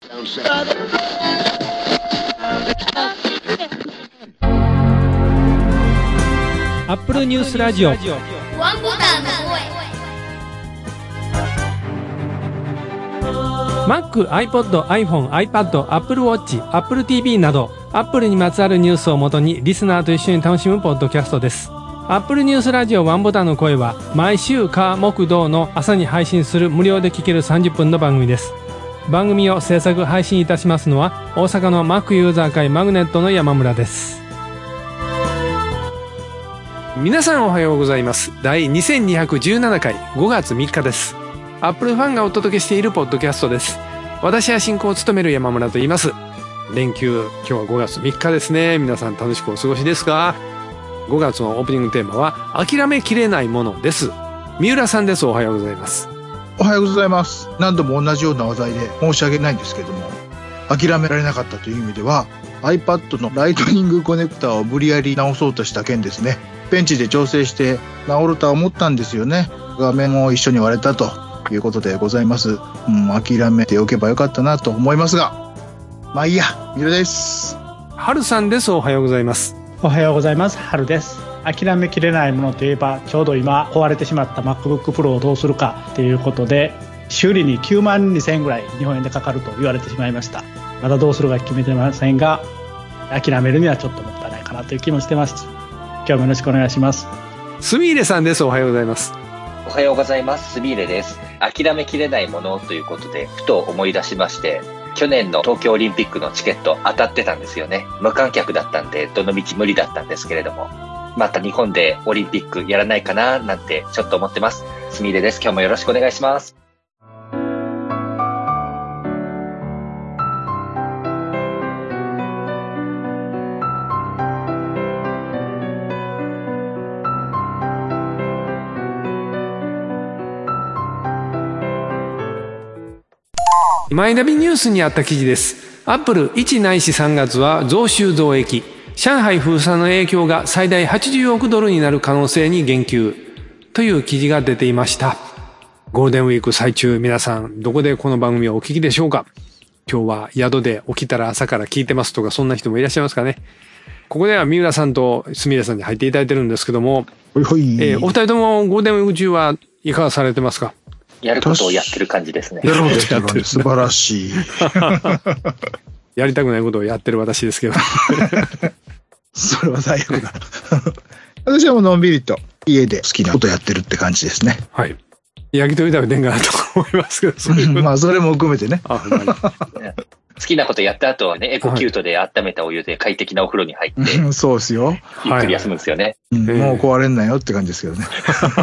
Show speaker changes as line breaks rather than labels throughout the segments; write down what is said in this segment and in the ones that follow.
アップルニュースラジオワンボタンの声 Mac、iPod、iPhone、iPad、Apple Watch、Apple TV など Apple にまつわるニュースをもとにリスナーと一緒に楽しむポッドキャストです。アップルニュースラジオワンボタンの声は毎週火木土の朝に配信する無料で聴ける30分の番組です。番組を制作配信いたしますのは大阪の Mac ユーザー会マグネットの山村です。皆さんおはようございます。第2217回5月3日です。アップルファンがお届けしているポッドキャストです。私は進行を務める山村と言います。連休今日は5月3日ですね。皆さん楽しくお過ごしですか？5月のオープニングテーマは諦めきれないものです。三浦さんです。おはようございます。
おはようございます。何度も同じような話題で申し訳ないんですけども、諦められなかったという意味では iPad のライトニングコネクターを無理やり直そうとした件ですね。ベンチで調整して直るとは思ったんですよね。画面も一緒に割れたということでございます。諦めておけばよかったなと思いますが、まあいいや。三浦です。
春さんです。おはようございます。
おはようございます。春です。諦めきれないものといえば、ちょうど今壊れてしまった MacBook Pro をどうするかということで、修理に9万2000円ぐらい日本円でかかると言われてしまいました。まだどうするか決めてませんが、諦めるにはちょっともったいないかなという気もしてます。今日もよろしくお願いします。
すみいれさんです。おはようございます。
おはようございます。すみいれです。諦めきれないものということでふと思い出しまして、去年の東京オリンピックのチケット当たってたんですよね。無観客だったんでどの道無理だったんですけれども、また日本でオリンピックやらないかななんてちょっと思ってます。すみいれです。今日もよろしくお願いします。
マイナビニュースにあった記事です。アップル1ないし3月は増収増益。上海封鎖の影響が最大80億ドルになる可能性に言及という記事が出ていました。ゴールデンウィーク最中、皆さんどこでこの番組をお聞きでしょうか？今日は宿で起きたら朝から聞いてますとか、そんな人もいらっしゃいますかね。ここでは三浦さんとすみれさんに入っていただいてるんですけども、お二人ともゴールデンウィーク中はいかがされてますか？
やることをやってる感じですね。
やることをやってる。素晴らしい。
やりたくないことをやってる私ですけど。
それは最悪だ。私はもうのんびりと家で好きなことやってるって感じですね。
はい。焼き鳥食べてんかなと思いますけど。
まあそれも含めてね。
好きなことやった後はね、エコキュートで温めたお湯で快適なお風呂に入って、
そうですよ。
ゆっくり休むんですよね。
もう壊れんなよって感じですけどね。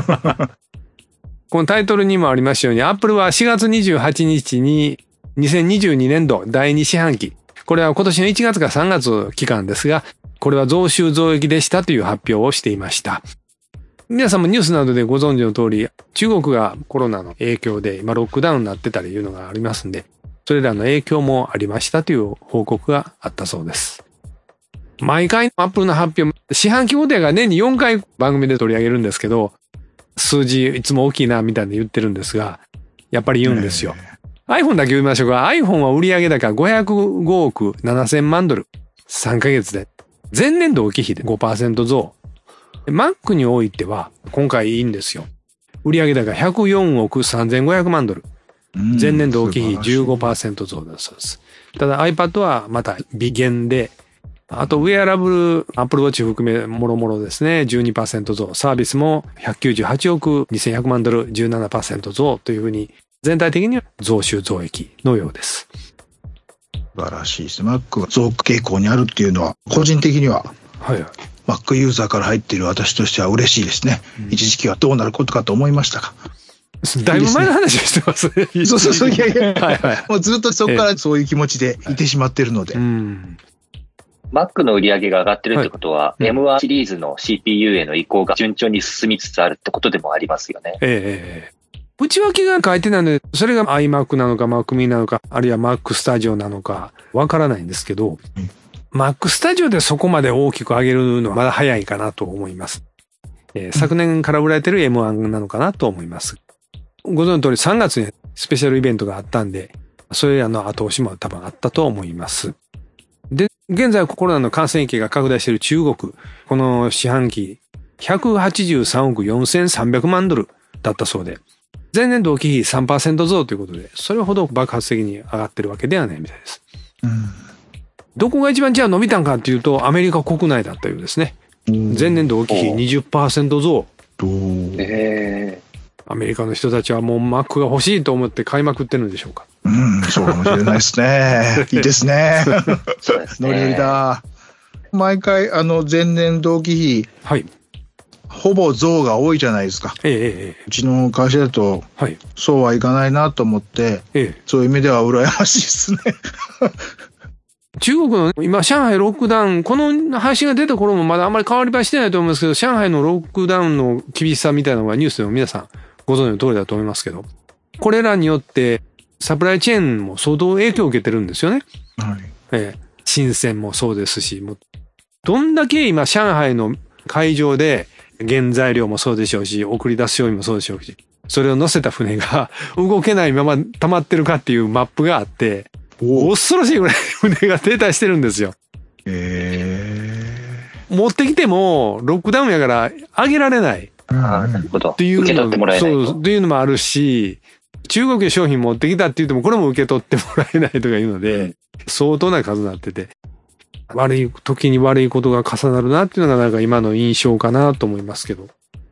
このタイトルにもありましたように、Apple は4月28日に2022年度第2四半期、これは今年の1月か3月期間ですが、これは増収増益でしたという発表をしていました。皆さんもニュースなどでご存知の通り、中国がコロナの影響で今ロックダウンになってたりいうのがありますんで、それらの影響もありましたという報告があったそうです。毎回 Apple の発表、四半期ごとやが年に4回番組で取り上げるんですけど、数字いつも大きいなみたいに言ってるんですが、やっぱり言うんですよ。iPhone だけ言いましょうか。iPhone は売上高505億7000万ドル。3ヶ月で。前年度期比で 5% 増。Mac においては、今回いいんですよ。売上高104億3500万ドル。前年度期比 15% 増だそうです。ただ iPad はまた微減で、あとウェアラブル、Apple Watch 含めもろもろですね、12% 増。サービスも198億2100万ドル、17% 増というふうに、全体的には増収増益のようです。
素晴らしいです。Mac が増傾向にあるっていうのは、個人的には、Mac ユーザーから入っている私としては嬉しいですね。一時期はどうなることかと思いましたが。
だいぶ前の話をしてますね。
そう、いや。もうずっとそこからそういう気持ちでいてしまっているので。
Mac の売り上げが上がってるってことは、M1 シリーズの CPU への移行が順調に進みつつあるってことでもありますよね。
内訳が書いてないので、それが iMac なのか Mac mini なのか、あるいは Mac Studio なのか、わからないんですけど、Mac Studio でそこまで大きく上げるのはまだ早いかなと思います。昨年から売られてる M1 なのかなと思います。ご存知の通り3月にスペシャルイベントがあったんで、 それらの後押しも多分あったと思います。で、現在コロナの感染域が拡大している中国、この四半期、183億4300万ドルだったそうで、前年同期比 3% 増ということで、それほど爆発的に上がってるわけではないみたいです。どこが一番じゃあ伸びたんかっていうと、アメリカ国内だったようですね。前年同期比 20% 増。アメリカの人たちはもう Mac が欲しいと思って買いまくってるんでしょうか。
そうかもしれないですね。いいですね。ノリノリだ。毎回前年同期比、はい、ほぼ増が多いじゃないですか。うちの会社だと、はい、そうはいかないなと思って、そういう意味では羨ましいですね。
中国の今、上海ロックダウン、この配信が出た頃もまだあんまり変わりはしてないと思うんですけど、上海のロックダウンの厳しさみたいなのがニュースでも皆さんご存知の通りだと思いますけど、これらによってサプライチェーンも相当影響を受けてるんですよね。はい。深センもそうですし、もうどんだけ今上海の海上で原材料もそうでしょうし、送り出す商品もそうでしょうし、それを乗せた船が動けないまま溜まってるかっていうマップがあって、恐ろしいぐらい船が停滞してるんですよ。持ってきてもロックダウンやから上げられない。
なるほど。
っていうのも、
受け取ってもらえないと。
そう、っていうのもあるし、中国で商品持ってきたって言ってもこれも受け取ってもらえないとかいうので、相当な数になってて、悪い時に悪いことが重なるなっていうのがなんか今の印象かなと思いますけど。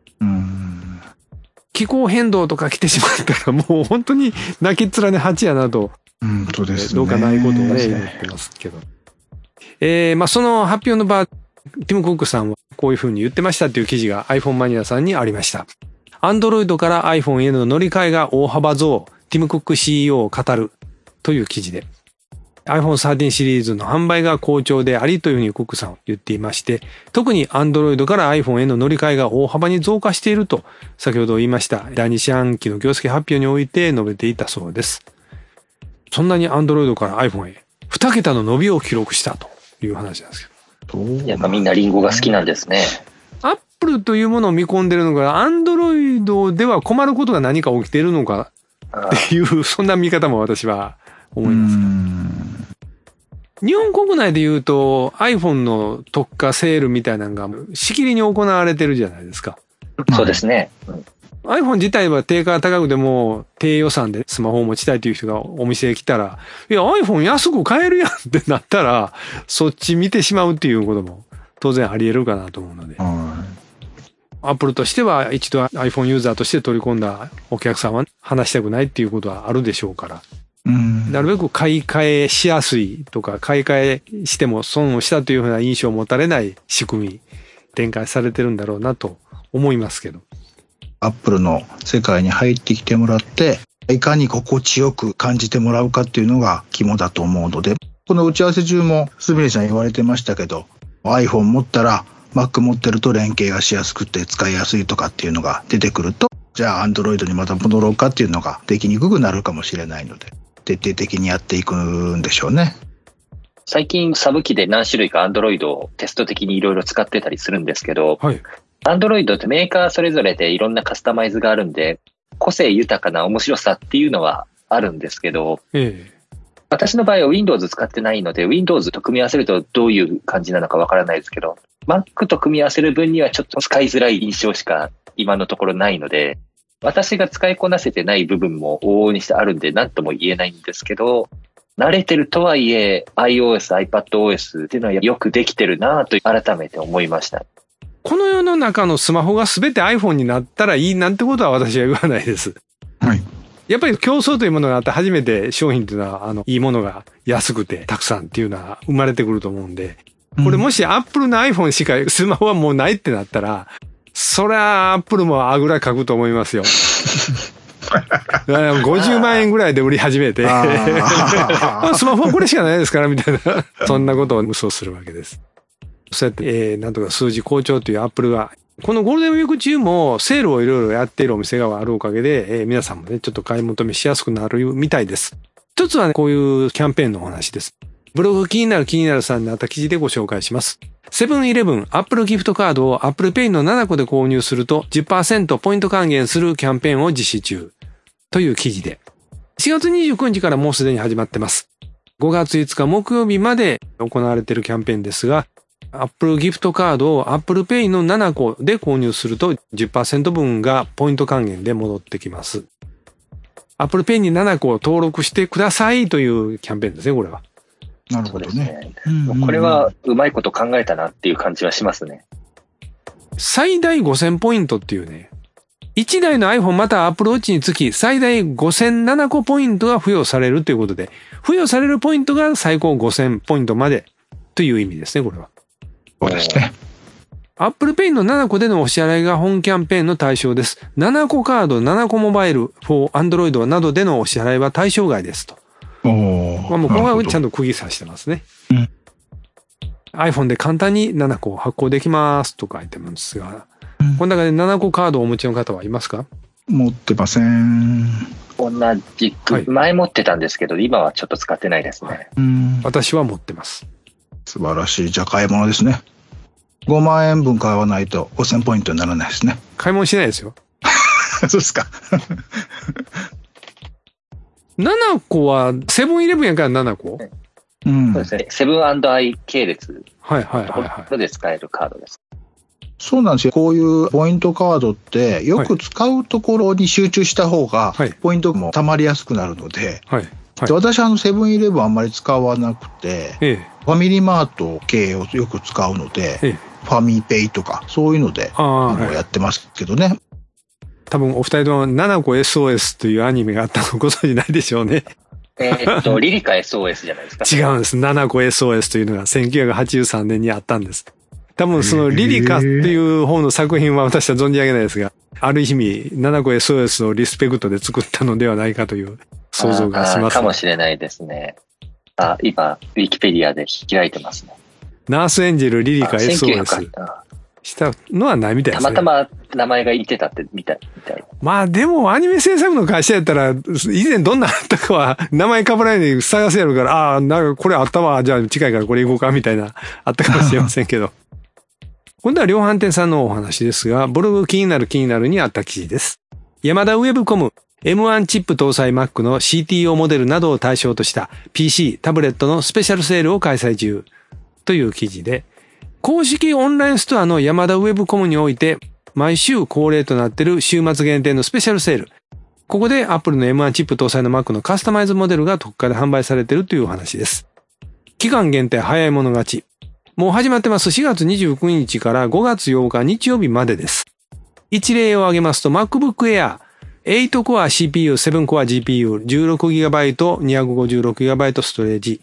気候変動とか来てしまったらもう本当に泣きっ面に蜂やなと。
そうですね。
どうかないことをね、言ってますけど。その発表の場、ティム・クックさんはこういうふうに言ってましたっていう記事が iPhone マニアさんにありました。Android から iPhone への乗り換えが大幅増、ティム・クック CEO を語るという記事で、iPhone 13シリーズの販売が好調でありというふうにクックさんは言っていまして、特に Android から iPhone への乗り換えが大幅に増加していると、先ほど言いました第2四半期の業績発表において述べていたそうです。そんなに Android から iPhone へ2桁の伸びを記録したという話なんですけど。
やっぱみんなリンゴが好きなんですね。
Apple というものを見込んでるのか、Android では困ることが何か起きているのかっていう、そんな見方も私は思います。日本国内で言うと iPhone の特価セールみたいなのがしきりに行われてるじゃないですか。
そうですね。
iPhone 自体は定価が高くても低予算でスマホを持ちたいという人がお店へ来たら、いや iPhone 安く買えるやんってなったら、そっち見てしまうっていうことも当然あり得るかなと思うので。Apple としては一度 iPhone ユーザーとして取り込んだお客さんは話したくないっていうことはあるでしょうから。なるべく買い替えしやすいとか、買い替えしても損をしたというふうな印象を持たれない仕組み、展開されてるんだろうなと思いますけど。
アップルの世界に入ってきてもらって、いかに心地よく感じてもらうかっていうのが肝だと思うので、この打ち合わせ中もすみれさん言われてましたけど、iPhone 持ったら Mac 持ってると連携がしやすくて使いやすいとかっていうのが出てくると、じゃあ Android にまた戻ろうかっていうのができにくくなるかもしれないので、徹底的にやっていくんでしょうね。
最近サブ機で何種類か Android をテスト的にいろいろ使ってたりするんですけど、Android ってメーカーそれぞれでいろんなカスタマイズがあるんで、個性豊かな面白さっていうのはあるんですけど、私の場合は Windows 使ってないので、Windows と組み合わせるとどういう感じなのかわからないですけど、Mac と組み合わせる分にはちょっと使いづらい印象しか今のところないので、私が使いこなせてない部分も往々にしてあるんで何とも言えないんですけど、慣れてるとはいえ iOS、iPadOS っていうのはよくできてるなと改めて思いました。
この世の中のスマホが全て iPhone になったらいいなんてことは私は言わないです。やっぱり競争というものがあって初めて商品っていうのはいいものが安くてたくさんっていうのは生まれてくると思うんで、これもし Apple の iPhone しかスマホはもうないってなったら、そりゃアップルもあぐらかくと思いますよ。50万円ぐらいで売り始めてスマホはこれしかないですからみたいなそんなことを無双するわけです。そうやって、なんとか数字好調というアップルがこのゴールデンウィーク中もセールをいろいろやっているお店があるおかげで、皆さんもねちょっと買い求めしやすくなるみたいです。一つはねこういうキャンペーンのお話です。ブログ気になるさんにあった記事でご紹介します。セブンイレブンアップルギフトカードを Apple Pay の7個で購入すると 10% ポイント還元するキャンペーンを実施中という記事で、 4月29日からもうすでに始まってます。5月5日木曜日まで行われているキャンペーンですが、Apple ギフトカードを Apple Pay の7個で購入すると 10% 分がポイント還元で戻ってきます。Apple Pay に7個を登録してくださいというキャンペーンですね、これは。
なるほどね。
これはうまいこと考えたなっていう感じはしますね。
最大5000ポイントっていうね、1台の iPhone または Apple Watch につき最大5007個ポイントが付与されるということで、付与されるポイントが最高5000ポイントまでという意味ですね、これは。
そうですね。
Apple Pay の7個でのお支払いが本キャンペーンの対象です。7個カード、7個モバイル、for Android などでのお支払いは対象外ですと。もうここはちゃんと釘刺してますね。iPhone で簡単に7個発行できますと書いてますが、この中で7個カードをお持ちの方はいますか？
持ってません。
同じく、前持ってたんですけど、今はちょっと使ってないですね。
私は持ってます。
素晴らしい。じゃあ買い物ですね。5万円分買わないと5000ポイントにならないですね。
買い物しないですよ。
そうですか。
7個はセブンイレブンやから7個？
そう
ですね。セブン&アイ系列で使えるカードです。
そうなんですよ。こういうポイントカードってよく使うところに集中した方がポイントも貯まりやすくなるので、私はセブンイレブンあんまり使わなくて、ファミリーマート系をよく使うので、ファミペイとかそういうのでやってますけどね。
多分お二人とも7個 SOS というアニメがあったのご存じないでしょうね。
リリカ SOS じゃないですか。
違うんです。7個 SOS というのが1983年にあったんです。多分そのリリカっていう方の作品は私は存じ上げないですが、ある意味7個 SOS をリスペクトで作ったのではないかという想像がします。
かもしれないですね。今、ウィキペディアで開いてますね。
ナースエンジェルリリカ SOS したのはないみたいですね。
たまたま名前が言ってたってみたい。
まあでもアニメ制作の会社やったら、以前どんなあったかは名前被らないで探せやるから、なんかこれあったわ、じゃあ近いからこれ行こうかみたいな、あったかもしれませんけど。今度は量販店さんのお話ですが、ブログ気になるにあった記事です。ヤマダウェブコム M1 チップ搭載 Mac の CTO モデルなどを対象とした PC、タブレットのスペシャルセールを開催中という記事で、公式オンラインストアのヤマダウェブコムにおいて毎週恒例となっている週末限定のスペシャルセール。ここで Apple の M1 チップ搭載の Mac のカスタマイズモデルが特価で販売されているというお話です。期間限定早い者勝ち。もう始まってます。4月29日から5月8日日曜日までです。一例を挙げますと MacBook Air 8 Core CPU 7 Core GPU 16GB 256GB ストレージ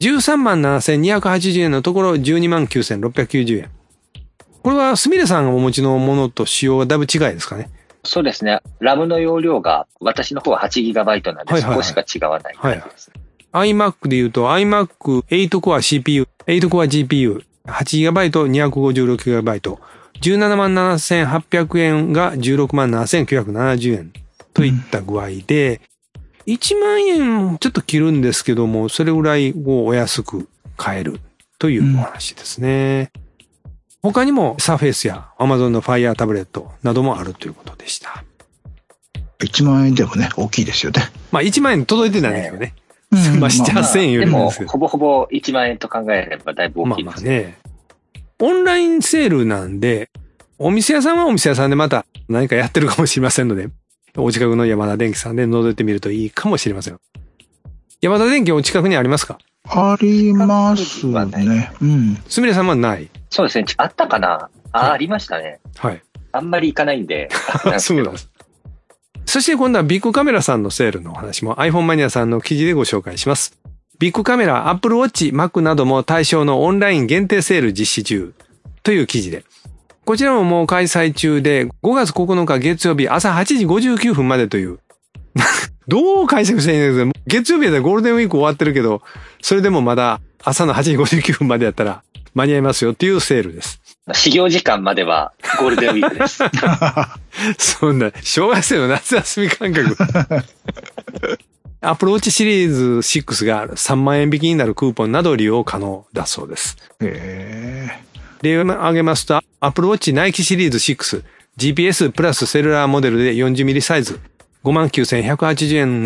137,280 円のところ 129,690 円。これはすみれさんがお持ちのものと仕様がだいぶ違いですかね。
そうですね。ラムの容量が私の方は 8GB なんでそこしか違わない感じです。
iMac で言うと iMac 8 Core CPU 8 Core GPU 8GB 256GB 177,800 円が 167,970 円といった具合で、1万円ちょっと切るんですけども、それぐらいをお安く買えるというお話ですね。他にも Surface や Amazon の Fire タブレットなどもあるということでした。
1万円でもね、大きいですよね。
まあ1万円届いてないんですよね。まあ7、8,000円よりもですけど。
ほぼほぼ1万円と考えればだいぶ大きいですね。
オンラインセールなんで、お店屋さんはお店屋さんでまた何かやってるかもしれませんので、お近くのヤマダ電機さんで覗いてみるといいかもしれません。ヤマダ電機お近くにありますか？
ありますね。
すみれさんはない？
そうですね。あったかな？ありましたね。
はい。
あんまり行かないんで。
そうなんです。そして今度はビッグカメラさんのセールのお話も iPhone マニアさんの記事でご紹介します。ビッグカメラ、Apple Watch、Mac なども対象のオンライン限定セール実施中という記事で。こちらももう開催中で5月9日月曜日朝8時59分までという。どう解釈したらいいんですか？月曜日でゴールデンウィーク終わってるけど、それでもまだ朝の8時59分までやったら間に合いますよっていうセールです。
始業時間まではゴールデンウィークです。
そんな、小学生の夏休み感覚。Apple Watch シリーズ6が3万円引きになるクーポンなど利用可能だそうです。例を挙げますと、Apple Watch Nike シリーズ6、GPS プラスセルラーモデルで 40mm サイズ、59,180 円の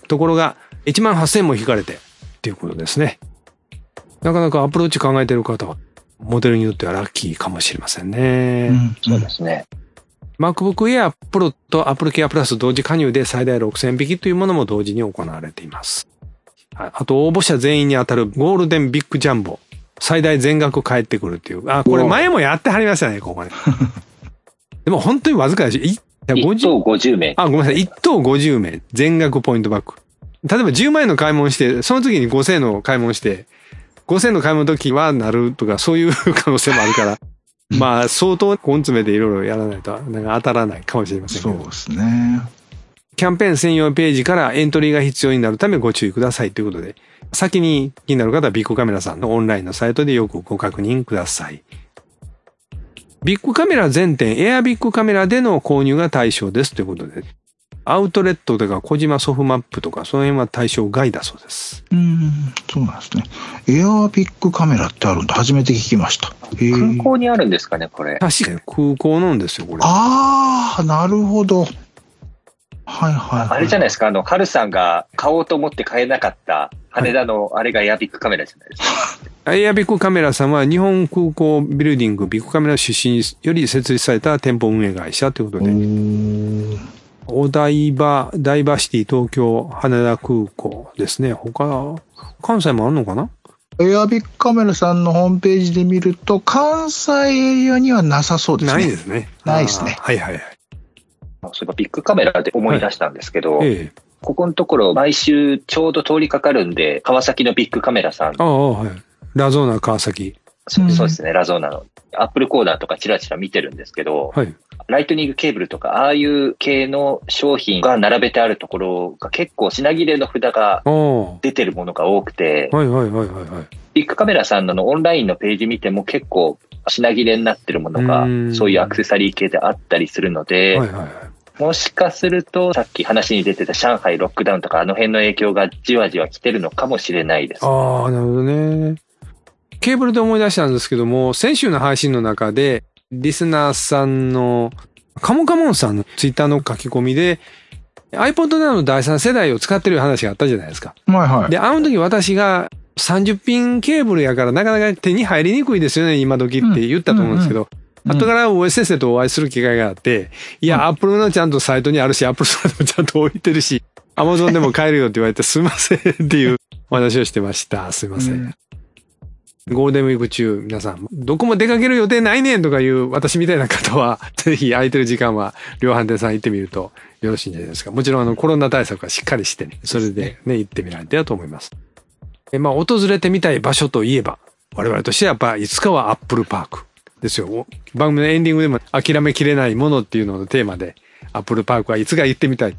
ところが18,000円も引かれてっていうことですね。なかなかアプローチ考えてる方はモデルによってはラッキーかもしれませんね。
そうですね。
MacBook Air Pro と Apple Care Plus 同時加入で最大6000引きというものも同時に行われています。あと応募者全員に当たるゴールデンビッグジャンボ。最大全額返ってくるっていう。これ前もやってはりましたね、ここね。でも本当にわずかでしょ。1
等50名。
ごめんなさい。1等50名。全額ポイントバック。例えば10万円の買い物して、その時に5000円の買い物して、5000円の買い物の時はなるとか、そういう可能性もあるから。まあ、相当根詰めていろいろやらないと、なんか当たらないかもしれませんけど。
そうですね。
キャンペーン専用ページからエントリーが必要になるためご注意くださいということで、先に気になる方はビッグカメラさんのオンラインのサイトでよくご確認ください。ビッグカメラ全店エアビッグカメラでの購入が対象ですということで、アウトレットとか小島ソフマップとかその辺は対象外だそうです。
そうなんですね。エアビッグカメラってあるんだ。初めて聞きました。
空港にあるんですかね、これ。
確かに空港なんですよ、これ。
ああ、なるほど。はいはい、はい。
あれじゃないですか、カルさんが買おうと思って買えなかった羽田のあれがエアビッグカメラじゃないですか。
エアビッグカメラさんは日本空港ビルディングビッグカメラ出身より設立された店舗運営会社ということで、お台場、ダイバーシティ東京羽田空港ですね。他、関西もあるのかな？
エアビッグカメラさんのホームページで見ると、関西エリアにはなさそうですね。
ないですね。
ないですね。
はいはいはい。
そういえばビッグカメラで思い出したんですけど、
はい
ここのところ毎週ちょうど通りかかるんで、川崎のビッグカメラさん。
はい。ラゾーナ川崎。
そうですね、ラゾーナの。アップルコーナーとかチラチラ見てるんですけど、
はい。
ライトニングケーブルとか、ああいう系の商品が並べてあるところが結構品切れの札が出てるものが多くて、
はいはい。
ビッグカメラさんのオンラインのページ見ても結構品切れになってるものが、そういうアクセサリー系であったりするので、もしかするとさっき話に出てた上海ロックダウンとかあの辺の影響がじわじわ来てるのかもしれないです。
なるほどね。ケーブルで思い出したんですけども、先週の配信の中で、リスナーさんの、カモカモンさんのツイッターの書き込みで、iPod Nano の第3世代を使ってる話があったじゃないですか。
はいはい。
で、あの時私が30ピンケーブルやからなかなか手に入りにくいですよね、今時って言ったと思うんですけど、後から大江先生とお会いする機会があって、いや、Apple のちゃんとサイトにあるし、Apple ストアでもちゃんと置いてるし、Amazon でも買えるよって言われてすいませんっていうお話をしてました。すいません。ゴールデンウィーク中、皆さん、どこも出かける予定ないねんとかいう私みたいな方は、ぜひ空いてる時間は量販店さん行ってみるとよろしいんじゃないですか。もちろんコロナ対策はしっかりしてね、それでね、行ってみられてはと思います。訪れてみたい場所といえば、我々としてはやっぱいつかはアップルパークですよ。番組のエンディングでも諦めきれないものっていうののテーマで、アップルパークはいつか行ってみたいって、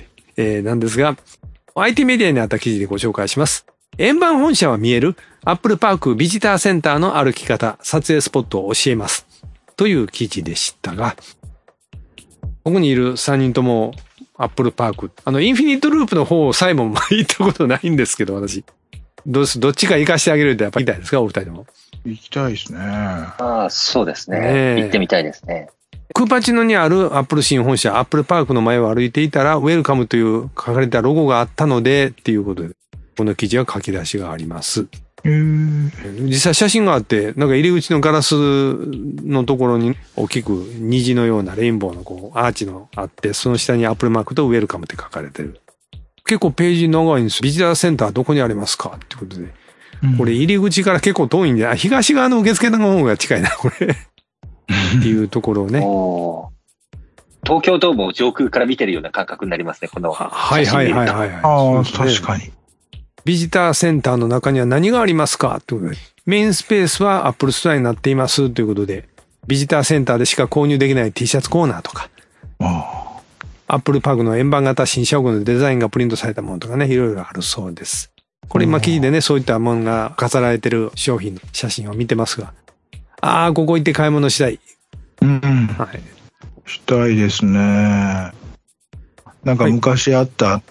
なんですが、IT メディアにあった記事でご紹介します。円盤本社は見えるアップルパークビジターセンターの歩き方、撮影スポットを教えます。という記事でしたが、ここにいる3人ともアップルパーク、インフィニットループの方さえも行ったことないんですけど、私。どっちか行かしてあげるってやっぱ行きたいですか、お二人とも。
行きたいですね。
そうですね。行ってみたいですね。
クーパチノにあるアップル新本社、アップルパークの前を歩いていたら、ウェルカムという書かれたロゴがあったので、っていうことで、この記事は書き出しがあります。実際写真があって、なんか入り口のガラスのところに大きく虹のようなレインボーのアーチのあって、その下にアップルマークとウェルカムって書かれてる。結構ページ長いんです。ビジターセンターどこにありますかってことで。これ入り口から結構遠いんで、東側の受付の方が近いな、これ。っていうところをね。
東京ドームを上空から見てるような感覚になりますね、この写真見ると。
ああ、確かに。
ビジターセンターの中には何がありますかってことで。メインスペースはアップルストアになっていますということで、ビジターセンターでしか購入できない T シャツコーナーとか、アップルパークの円盤型新車屋のデザインがプリントされたものとかね、いろいろあるそうです。これ今記事でね、そういったものが飾られてる商品の写真を見てますが、ここ行って買い物したい。
はい。したいですね。なんか昔あった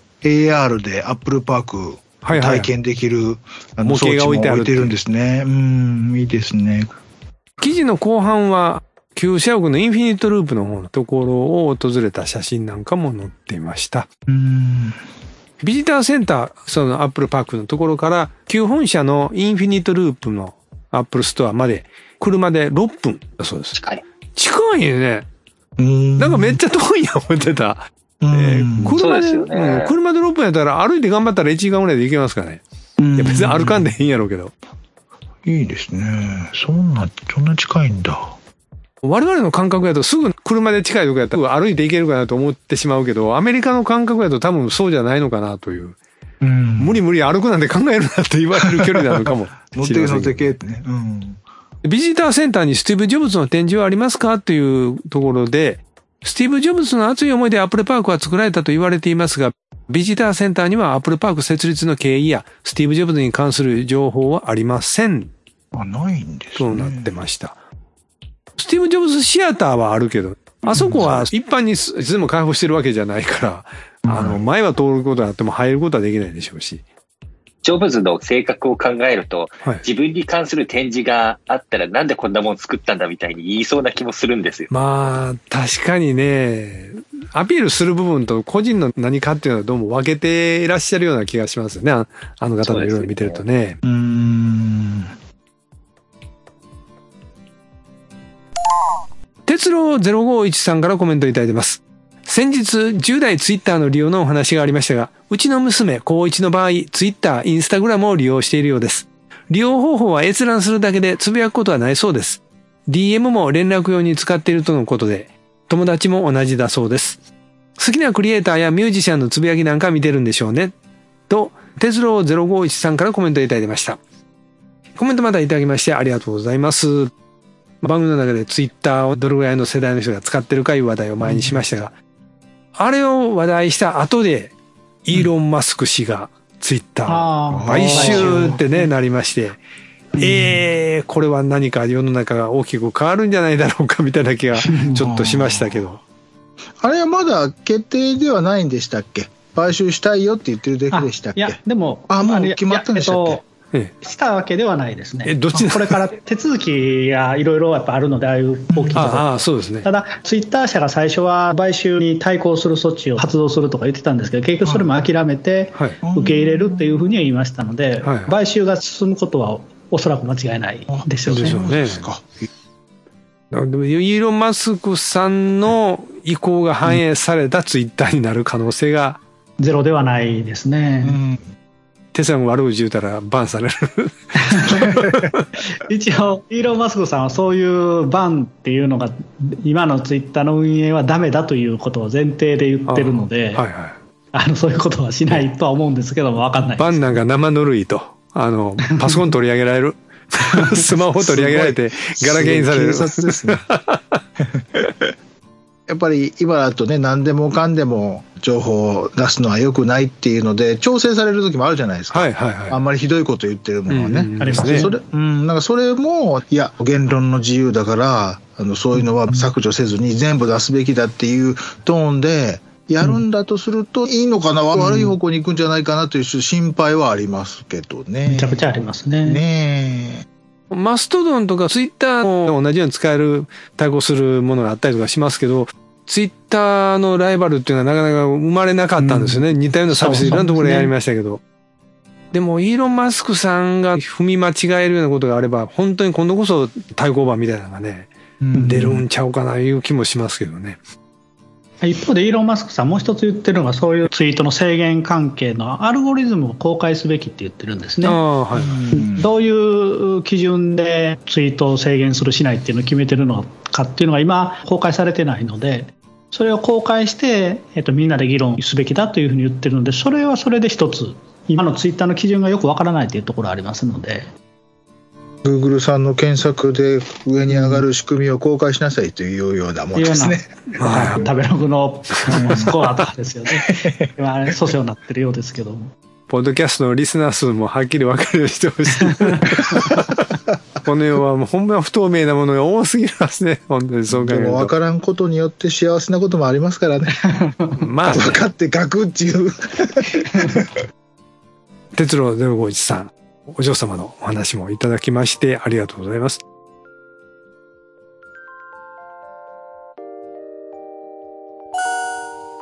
AR でアップルパーク体験できる
模型が置いてある。
置いてるんですね。いいですね。
記事の後半は、旧社屋のインフィニットループの方のところを訪れた写真なんかも載っていました。 ビジターセンター、そのアップルパークのところから旧本社のインフィニットループのアップルストアまで車で6分だそうです。近いよね。なんかめっちゃ遠いや思ってた。車で、車で6分やったら歩いて頑張ったら1時間ぐらいで行けますかね。いや別に歩かんでいいんやろうけど。
いいですね。そんな近いんだ。
我々の感覚やとすぐ車で近いとこやったら歩いて行けるかなと思ってしまうけど、アメリカの感覚やと多分そうじゃないのかなという。無理歩くなんて考えるなって言われる距離なのかもしれません。乗ってけってね。ビジターセンターにスティーブ・ジョブズの展示はありますかというところで、スティーブ・ジョブズの熱い思いでアップルパークは作られたと言われていますが、ビジターセンターにはアップルパーク設立の経緯やスティーブ・ジョブズに関する情報はありません。
ないんですね。
となってました。スティーブ・ジョブズシアターはあるけど、あそこは一般にいつでも開放してるわけじゃないから、前は通ることがあっても入ることはできないでしょうし。
ジョブズの性格を考えると、自分に関する展示があったらなんでこんなもん作ったんだみたいに言いそうな気もするんですよ。
まあ、確かにね、アピールする部分と個人の何かっていうのはどうも分けていらっしゃるような気がしますよね。あの方のいろいろ見てるとね。鉄郎051さんからコメントいただいてます。先日10代ツイッターの利用のお話がありましたが、うちの娘高1の場合ツイッター、インスタグラムを利用しているようです。利用方法は閲覧するだけでつぶやくことはないそうです。DM も連絡用に使っているとのことで、友達も同じだそうです。好きなクリエイターやミュージシャンのつぶやきなんか見てるんでしょうね。と、鉄郎051さんからコメントいただいてました。コメントまたいただきましてありがとうございます。番組の中でツイッターをどれぐらいの世代の人が使ってるかいう話題を前にしましたが、あれを話題した後で、イーロン・マスク氏がツイッター買収ってね、なりまして、これは何か世の中が大きく変わるんじゃないだろうかみたいな気がちょっとしましたけど。
あれはまだ決定ではないんでしたっけ？買収したいよって言ってるだけでしたっけ？
いや、でも、
もう決まったんでしたっけ？
したわけではないですね。
どっち
これから手続きがいろいろやっぱあるので、ああいう大きいところ。
そうですね。
ただ、ツイッター社が最初は買収に対抗する措置を発動するとか言ってたんですけど、結局それも諦めて受け入れるっていうふうには言いましたので、買収が進むことはおそらく間違いないでしょうね。
でしょうね。でもイーロン・マスクさんの意向が反映されたツイッターになる可能性が、
ゼロではないですね。
テスラも悪口言うたらバンされる
一応イーロン・マスクさんはそういうバンっていうのが今のツイッターの運営はダメだということを前提で言ってるので、そういうことはしないとは思うんですけども、分かんないです。
バンなんか生ぬるいとパソコン取り上げられるスマホ取り上げられてガラケーにされる。警察ですね
やっぱり今だとね、何でもかんでも情報を出すのは良くないっていうので調整される時もあるじゃないですか。あんまりひどいこと言ってるものはね、
ありますね。
なんかそれもいや言論の自由だからそういうのは削除せずに全部出すべきだっていうトーンでやるんだとするといいのかな、悪い方向に行くんじゃないかなという心配はありますけどね。
めちゃくちゃありますね。
マストドンとかツイッターも同じように使える対抗するものがあったりとかしますけど、ツイッターのライバルっていうのはなかなか生まれなかったんですよね。似たようなサービスいろんなところでやりましたけど。でもイーロン・マスクさんが踏み間違えるようなことがあれば本当に今度こそ対抗馬みたいなのがね、出るんちゃうかないう気もしますけどね。
一方でイーロン・マスクさんもう一つ言ってるのが、そういうツイートの制限関係のアルゴリズムを公開すべきって言ってるんですね。どういう基準でツイートを制限するしないっていうのを決めてるのかっていうのが今公開されてないので、それを公開して、みんなで議論すべきだというふうに言ってるので、それはそれで一つ今のツイッターの基準がよくわからないというところありますので、
Google さんの検索で上に上がる仕組みを公開しなさいというようなものですね。
食べログのスコアとかですよね。今訴訟になってるようですけども。
ポッドキャストのリスナー数もはっきり分かるようにしてほしい。この世はもうほんま不透明なものが多すぎますね。本当にそう考えると。でも分からんことによって幸せなこともありますからね。まあ、分かってガクっていう。 鉄郎051さん。お嬢様のお話もいただきましてありがとうございます。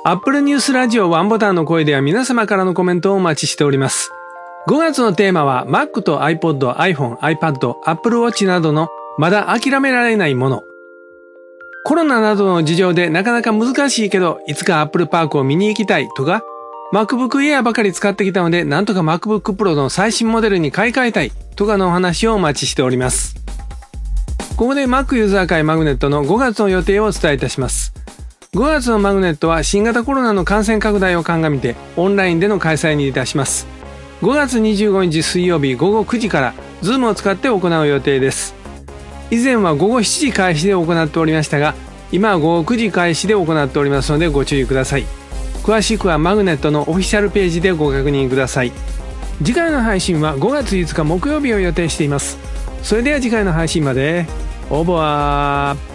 Apple ニュースラジオワンボタンの声では皆様からのコメントをお待ちしております。5月のテーマは Mac と iPod、iPhone、iPad、Apple Watch などのまだ諦められないもの。コロナなどの事情でなかなか難しいけど、いつか Apple Park を見に行きたいとか、MacBook Air ばかり使ってきたので、なんとか MacBook Pro の最新モデルに買い替えたいとかのお話をお待ちしております。ここで Mac ユーザー会マグネットの5月の予定をお伝えいたします。5月のマグネットは新型コロナの感染拡大を鑑みてオンラインでの開催にいたします。5月25日水曜日午後9時から Zoom を使って行う予定です。以前は午後7時開始で行っておりましたが、今は午後9時開始で行っておりますのでご注意ください。詳しくはマグネットのオフィシャルページでご確認ください。次回の配信は5月5日木曜日を予定しています。それでは次回の配信まで。オーバー。